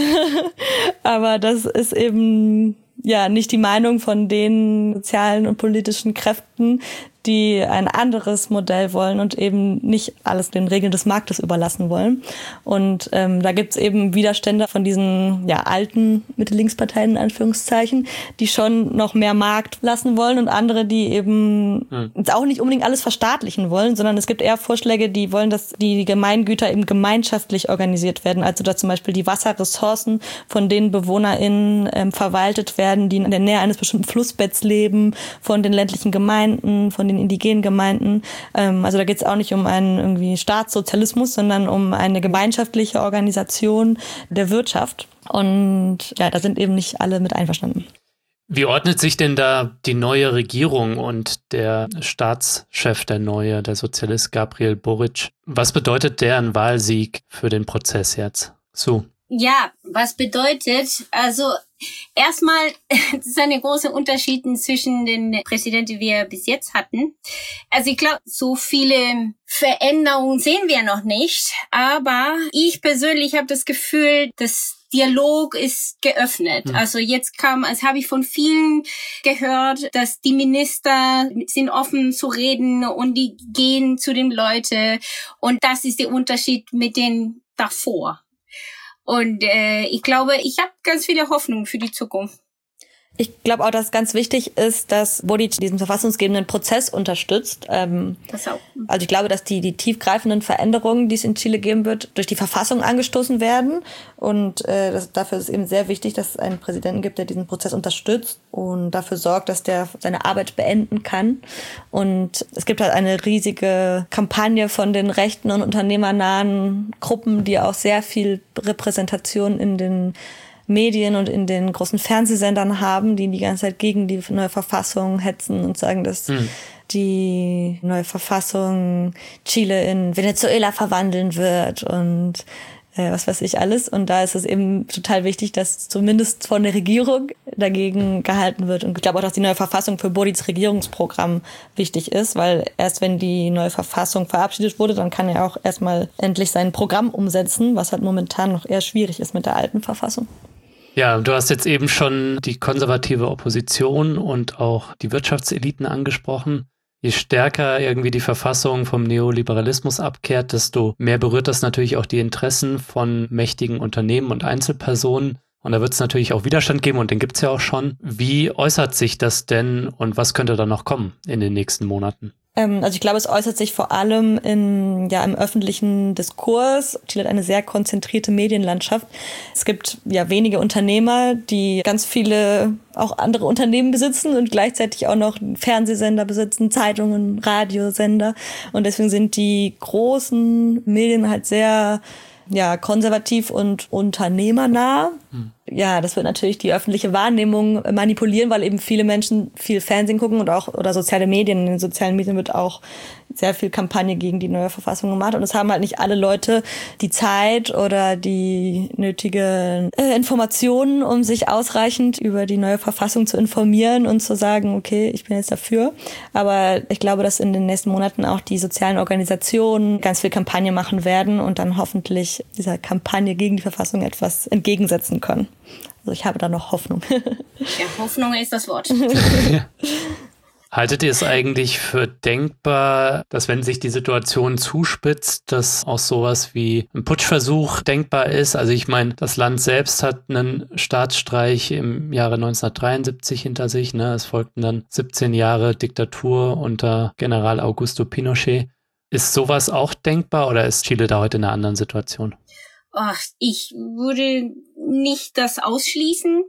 aber das ist eben ja nicht die Meinung von den sozialen und politischen Kräften, die ein anderes Modell wollen und eben nicht alles den Regeln des Marktes überlassen wollen. Und ähm, da gibt's eben Widerstände von diesen ja alten Mitte-Links-Parteien in Anführungszeichen, die schon noch mehr Markt lassen wollen und andere, die eben hm. auch nicht unbedingt alles verstaatlichen wollen, sondern es gibt eher Vorschläge, die wollen, dass die Gemeingüter eben gemeinschaftlich organisiert werden. Also dass zum Beispiel die Wasserressourcen von den BewohnerInnen ähm, verwaltet werden, die in der Nähe eines bestimmten Flussbetts leben, von den ländlichen Gemeinden, von den indigenen Gemeinden. Also da geht es auch nicht um einen irgendwie Staatssozialismus, sondern um eine gemeinschaftliche Organisation der Wirtschaft. Und ja, da sind eben nicht alle mit einverstanden. Wie ordnet sich denn da die neue Regierung und der Staatschef, der neue, der Sozialist Gabriel Boric? Was bedeutet deren Wahlsieg für den Prozess jetzt? So. Ja, was bedeutet, also erstmal, es ist ein großer Unterschied zwischen den Präsidenten, die wir bis jetzt hatten. Also ich glaube, so viele Veränderungen sehen wir noch nicht, aber ich persönlich habe das Gefühl, dass Dialog ist geöffnet. Mhm. Also jetzt kam, als habe ich von vielen gehört, dass die Minister sind offen zu reden und die gehen zu den Leuten. Und das ist der Unterschied mit den davor. Und äh, ich glaube, ich habe ganz viele Hoffnung für die Zukunft. Ich glaube auch, dass ganz wichtig ist, dass Boric diesen verfassungsgebenden Prozess unterstützt. Ähm, das auch. Also ich glaube, dass die, die tiefgreifenden Veränderungen, die es in Chile geben wird, durch die Verfassung angestoßen werden. Und äh, das, dafür ist es eben sehr wichtig, dass es einen Präsidenten gibt, der diesen Prozess unterstützt und dafür sorgt, dass der seine Arbeit beenden kann. Und es gibt halt eine riesige Kampagne von den rechten und unternehmernahen Gruppen, die auch sehr viel Repräsentation in den Medien und in den großen Fernsehsendern haben, die die ganze Zeit gegen die neue Verfassung hetzen und sagen, dass mhm. die neue Verfassung Chile in Venezuela verwandeln wird und äh, was weiß ich alles. Und da ist es eben total wichtig, dass zumindest von der Regierung dagegen gehalten wird. Und ich glaube auch, dass die neue Verfassung für Borics Regierungsprogramm wichtig ist, weil erst wenn die neue Verfassung verabschiedet wurde, dann kann er auch erstmal endlich sein Programm umsetzen, was halt momentan noch eher schwierig ist mit der alten Verfassung. Ja, du hast jetzt eben schon die konservative Opposition und auch die Wirtschaftseliten angesprochen. Je stärker irgendwie die Verfassung vom Neoliberalismus abkehrt, desto mehr berührt das natürlich auch die Interessen von mächtigen Unternehmen und Einzelpersonen. Und da wird es natürlich auch Widerstand geben und den gibt es ja auch schon. Wie äußert sich das denn und was könnte da noch kommen in den nächsten Monaten? Ähm, also ich glaube, es äußert sich vor allem in, ja, im öffentlichen Diskurs. Chile hat eine sehr konzentrierte Medienlandschaft. Es gibt ja wenige Unternehmer, die ganz viele auch andere Unternehmen besitzen und gleichzeitig auch noch Fernsehsender besitzen, Zeitungen, Radiosender. Und deswegen sind die großen Medien halt sehr ja, konservativ und unternehmernah. Hm. Ja, das wird natürlich die öffentliche Wahrnehmung manipulieren, weil eben viele Menschen viel Fernsehen gucken und auch oder soziale Medien. In den sozialen Medien wird auch sehr viel Kampagne gegen die neue Verfassung gemacht. Und es haben halt nicht alle Leute die Zeit oder die nötigen äh, Informationen, um sich ausreichend über die neue Verfassung zu informieren und zu sagen, okay, ich bin jetzt dafür. Aber ich glaube, dass in den nächsten Monaten auch die sozialen Organisationen ganz viel Kampagne machen werden und dann hoffentlich dieser Kampagne gegen die Verfassung etwas entgegensetzen können. Also ich habe da noch Hoffnung. Ja, Hoffnung ist das Wort. Ja. Haltet ihr es eigentlich für denkbar, dass wenn sich die Situation zuspitzt, dass auch sowas wie ein Putschversuch denkbar ist? Also ich meine, das Land selbst hat einen Staatsstreich im Jahre neunzehnhundertdreiundsiebzig hinter sich. Ne? Es folgten dann siebzehn Jahre Diktatur unter General Augusto Pinochet. Ist sowas auch denkbar oder ist Chile da heute in einer anderen Situation? Ach, ich würde nicht das ausschließen.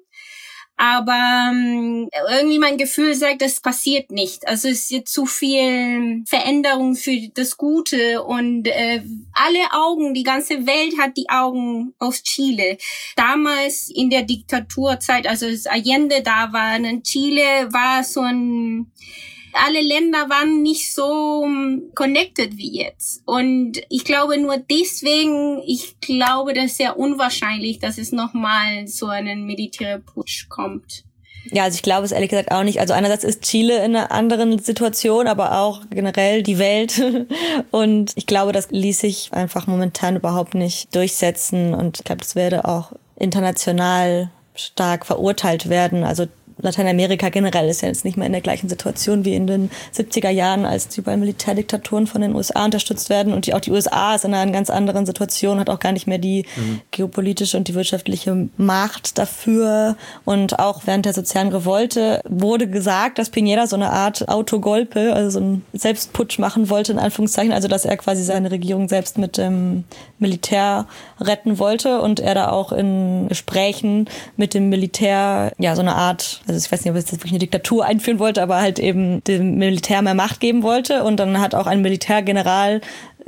Aber ähm, irgendwie mein Gefühl sagt, das passiert nicht. Also es ist jetzt zu viel Veränderung für das Gute und äh, alle Augen, die ganze Welt hat die Augen auf Chile. Damals in der Diktaturzeit, also als Allende da war, in Chile war so ein... Alle Länder waren nicht so connected wie jetzt. Und ich glaube nur deswegen, ich glaube, das ist sehr unwahrscheinlich, dass es nochmal so einen Militärputsch kommt. Ja, also ich glaube es ehrlich gesagt auch nicht. Also einerseits ist Chile in einer anderen Situation, aber auch generell die Welt. Und ich glaube, das ließ sich einfach momentan überhaupt nicht durchsetzen. Und ich glaube, das werde auch international stark verurteilt werden. Also Lateinamerika generell ist ja jetzt nicht mehr in der gleichen Situation wie in den siebziger Jahren, als die beiden Militärdiktaturen von den U S A unterstützt werden. Und die, auch die U S A ist in einer ganz anderen Situation, hat auch gar nicht mehr die mhm. geopolitische und die wirtschaftliche Macht dafür. Und auch während der sozialen Revolte wurde gesagt, dass Piñera so eine Art Autogolpe, also so einen Selbstputsch machen wollte, in Anführungszeichen. Also dass er quasi seine Regierung selbst mit dem Militär retten wollte und er da auch in Gesprächen mit dem Militär ja so eine Art, also ich weiß nicht, ob er jetzt wirklich eine Diktatur einführen wollte, aber halt eben dem Militär mehr Macht geben wollte. Und dann hat auch ein Militärgeneral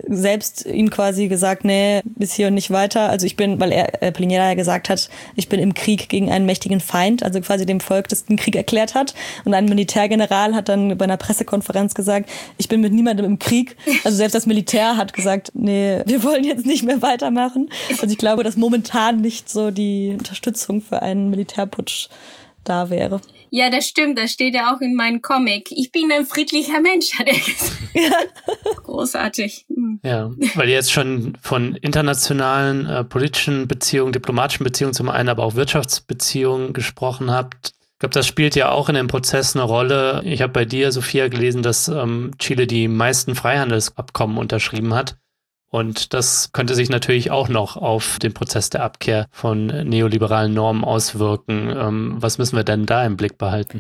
selbst ihn quasi gesagt, nee, bis hier und nicht weiter. Also ich bin, weil er äh, Piñera ja gesagt hat, ich bin im Krieg gegen einen mächtigen Feind, also quasi dem Volk, das den Krieg erklärt hat. Und ein Militärgeneral hat dann bei einer Pressekonferenz gesagt, ich bin mit niemandem im Krieg. Also selbst das Militär hat gesagt, nee, wir wollen jetzt nicht mehr weitermachen. Also ich glaube, dass momentan nicht so die Unterstützung für einen Militärputsch da wäre. Ja, das stimmt. Das steht ja auch in meinem Comic. Ich bin ein friedlicher Mensch, hat er gesagt. Ja. Großartig. Mhm. Ja, weil ihr jetzt schon von internationalen äh, politischen Beziehungen, diplomatischen Beziehungen zum einen, aber auch Wirtschaftsbeziehungen gesprochen habt. Ich glaube, das spielt ja auch in dem Prozess eine Rolle. Ich habe bei dir, Sophia, gelesen, dass ähm, Chile die meisten Freihandelsabkommen unterschrieben hat. Und das könnte sich natürlich auch noch auf den Prozess der Abkehr von neoliberalen Normen auswirken. Ähm, was müssen wir denn da im Blick behalten?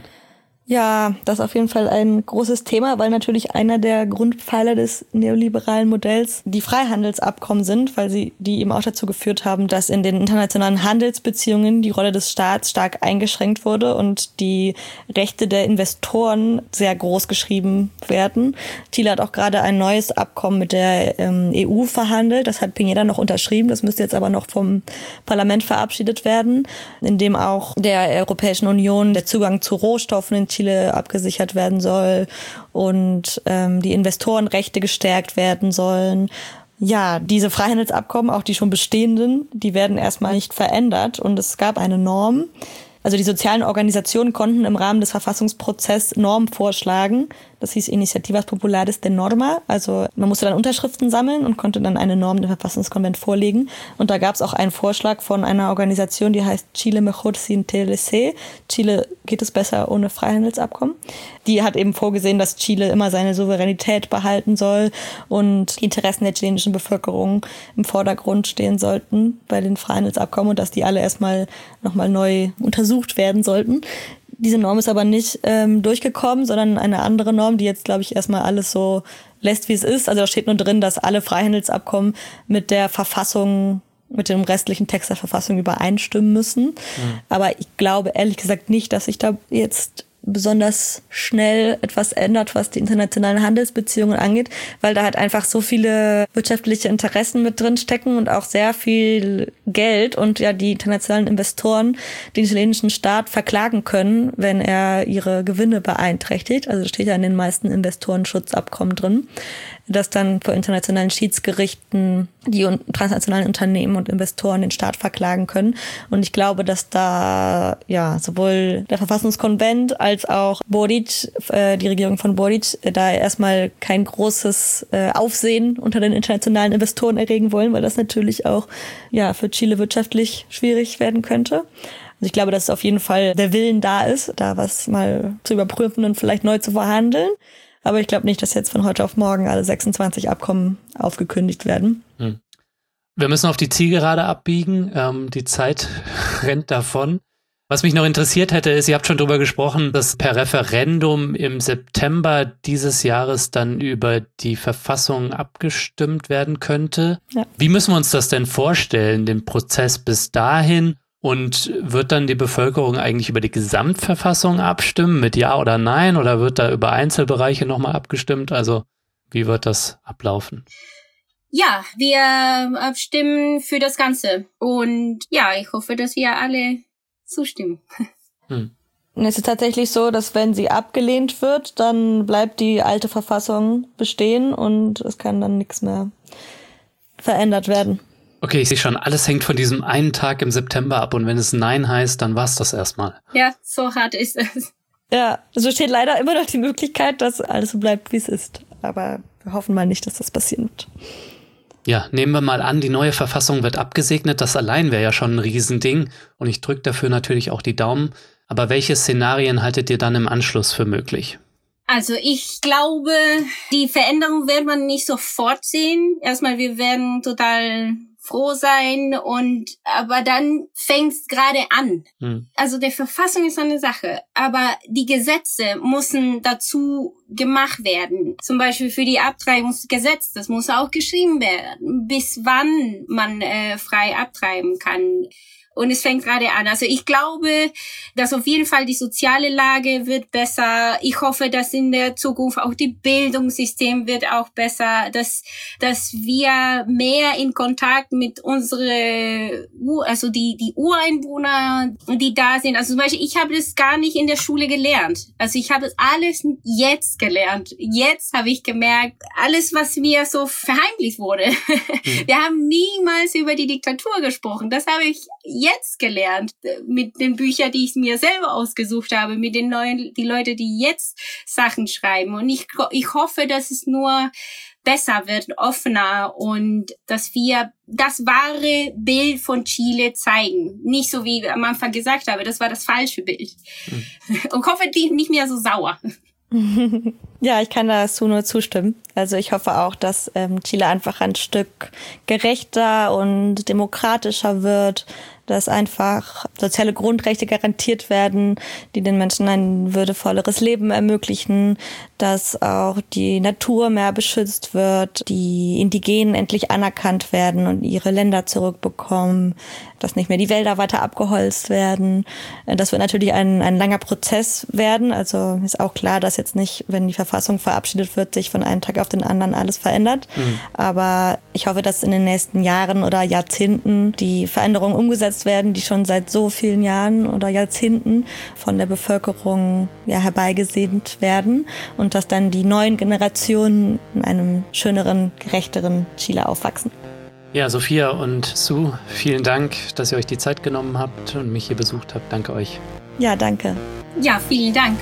Ja, das ist auf jeden Fall ein großes Thema, weil natürlich einer der Grundpfeiler des neoliberalen Modells die Freihandelsabkommen sind, weil sie die eben auch dazu geführt haben, dass in den internationalen Handelsbeziehungen die Rolle des Staats stark eingeschränkt wurde und die Rechte der Investoren sehr groß geschrieben werden. Chile hat auch gerade ein neues Abkommen mit der ähm, E U verhandelt. Das hat Piñera noch unterschrieben. Das müsste jetzt aber noch vom Parlament verabschiedet werden, in dem auch der Europäischen Union der Zugang zu Rohstoffen in Chile abgesichert werden soll und ähm, die Investorenrechte gestärkt werden sollen. Ja, diese Freihandelsabkommen, auch die schon bestehenden, die werden erstmal nicht verändert und es gab eine Norm. Also die sozialen Organisationen konnten im Rahmen des Verfassungsprozesses Normen vorschlagen. Das hieß Iniciativas Populares de Norma. Also man musste dann Unterschriften sammeln und konnte dann eine Norm dem Verfassungskonvent vorlegen. Und da gab es auch einen Vorschlag von einer Organisation, die heißt Chile Mejor sin T L C. Chile geht es besser ohne Freihandelsabkommen. Die hat eben vorgesehen, dass Chile immer seine Souveränität behalten soll und die Interessen der chilenischen Bevölkerung im Vordergrund stehen sollten bei den Freihandelsabkommen und dass die alle erstmal nochmal neu untersucht werden sollten. Diese Norm ist aber nicht ähm, durchgekommen, sondern eine andere Norm, die jetzt, glaube ich, erstmal alles so lässt, wie es ist. Also da steht nur drin, dass alle Freihandelsabkommen mit der Verfassung, mit dem restlichen Text der Verfassung übereinstimmen müssen. Mhm. Aber ich glaube ehrlich gesagt nicht, dass sich da jetzt besonders schnell etwas ändert, was die internationalen Handelsbeziehungen angeht, weil da halt einfach so viele wirtschaftliche Interessen mit drin stecken und auch sehr viel Geld und ja die internationalen Investoren den chilenischen Staat verklagen können, wenn er ihre Gewinne beeinträchtigt. Also das steht ja in den meisten Investorenschutzabkommen drin, dass dann vor internationalen Schiedsgerichten die transnationalen Unternehmen und Investoren den Staat verklagen können. Und ich glaube, dass da ja sowohl der Verfassungskonvent als auch Boric, äh, die Regierung von Boric, äh, da erstmal kein großes äh, Aufsehen unter den internationalen Investoren erregen wollen, weil das natürlich auch ja für Chile wirtschaftlich schwierig werden könnte. Also ich glaube, dass auf jeden Fall der Willen da ist, da was mal zu überprüfen und vielleicht neu zu verhandeln. Aber ich glaube nicht, dass jetzt von heute auf morgen alle sechsundzwanzig Abkommen aufgekündigt werden. Hm. Wir müssen auf die Zielgerade abbiegen. Ähm, die Zeit rennt davon. Was mich noch interessiert hätte, ist, ihr habt schon drüber gesprochen, dass per Referendum im September dieses Jahres dann über die Verfassung abgestimmt werden könnte. Ja. Wie müssen wir uns das denn vorstellen, den Prozess bis dahin? Und wird dann die Bevölkerung eigentlich über die Gesamtverfassung abstimmen mit Ja oder Nein? Oder wird da über Einzelbereiche nochmal abgestimmt? Also wie wird das ablaufen? Ja, wir abstimmen für das Ganze. Und ja, ich hoffe, dass wir alle zustimmen. Hm. Es ist tatsächlich so, dass wenn sie abgelehnt wird, dann bleibt die alte Verfassung bestehen und es kann dann nichts mehr verändert werden. Okay, ich sehe schon, alles hängt von diesem einen Tag im September ab und wenn es Nein heißt, dann war's das erstmal. Ja, so hart ist es. Ja, so steht leider immer noch die Möglichkeit, dass alles so bleibt, wie es ist. Aber wir hoffen mal nicht, dass das passieren wird. Ja, nehmen wir mal an, die neue Verfassung wird abgesegnet. Das allein wäre ja schon ein Riesending und ich drücke dafür natürlich auch die Daumen. Aber welche Szenarien haltet ihr dann im Anschluss für möglich? Also ich glaube, die Veränderung wird man nicht sofort sehen. Erstmal, wir werden total froh sein und aber dann fängt's gerade an. Hm. Also die Verfassung ist eine Sache, aber die Gesetze müssen dazu gemacht werden. Zum Beispiel für die Abtreibungsgesetz, das muss auch geschrieben werden, bis wann man äh, frei abtreiben kann. Und es fängt gerade an. Also ich glaube, dass auf jeden Fall die soziale Lage wird besser. Ich hoffe, dass in der Zukunft auch die Bildungssystem wird auch besser, dass, dass wir mehr in Kontakt mit unsere, also die, die Ureinwohner, die da sind. Also zum Beispiel, ich habe das gar nicht in der Schule gelernt. Also ich habe das alles jetzt gelernt. Jetzt habe ich gemerkt, alles, was mir so verheimlicht wurde. Mhm. Wir haben niemals über die Diktatur gesprochen. Das habe ich jetzt gelernt mit den Büchern, die ich mir selber ausgesucht habe, mit den neuen, die Leute, die jetzt Sachen schreiben. Und ich, ich hoffe, dass es nur besser wird, offener und dass wir das wahre Bild von Chile zeigen. Nicht so, wie ich am Anfang gesagt habe, das war das falsche Bild. Mhm. Und hoffe, die nicht mehr so sauer. Ja, ich kann dazu nur zustimmen. Also ich hoffe auch, dass ähm, Chile einfach ein Stück gerechter und demokratischer wird, dass einfach soziale Grundrechte garantiert werden, die den Menschen ein würdevolleres Leben ermöglichen, dass auch die Natur mehr beschützt wird, die Indigenen endlich anerkannt werden und ihre Länder zurückbekommen, dass nicht mehr die Wälder weiter abgeholzt werden. Das wird natürlich ein, ein langer Prozess werden. Also ist auch klar, dass jetzt nicht, wenn die Verfassung verabschiedet wird, sich von einem Tag auf den anderen alles verändert. Mhm. Aber ich hoffe, dass in den nächsten Jahren oder Jahrzehnten die Veränderungen umgesetzt werden, die schon seit so vielen Jahren oder Jahrzehnten von der Bevölkerung ja herbeigesehnt werden und dass dann die neuen Generationen in einem schöneren, gerechteren Chile aufwachsen. Ja, Sophia und Sue, vielen Dank, dass ihr euch die Zeit genommen habt und mich hier besucht habt. Danke euch. Ja, danke. Ja, vielen Dank.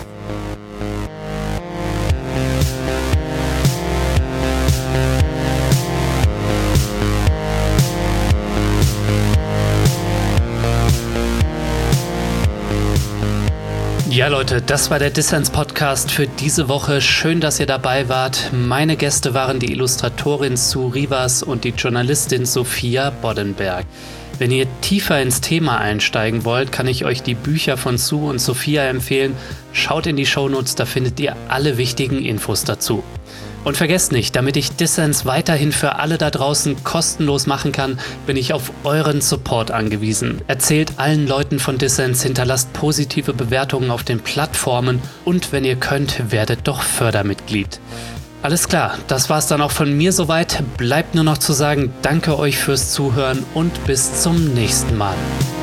Ja, Leute, das war der Dissens-Podcast für diese Woche. Schön, dass ihr dabei wart. Meine Gäste waren die Illustratorin Sue Rivas und die Journalistin Sophia Boddenberg. Wenn ihr tiefer ins Thema einsteigen wollt, kann ich euch die Bücher von Sue und Sophia empfehlen. Schaut in die Shownotes, da findet ihr alle wichtigen Infos dazu. Und vergesst nicht, damit ich Dissens weiterhin für alle da draußen kostenlos machen kann, bin ich auf euren Support angewiesen. Erzählt allen Leuten von Dissens, hinterlasst positive Bewertungen auf den Plattformen und wenn ihr könnt, werdet doch Fördermitglied. Alles klar, das war's dann auch von mir soweit. Bleibt nur noch zu sagen, danke euch fürs Zuhören und bis zum nächsten Mal.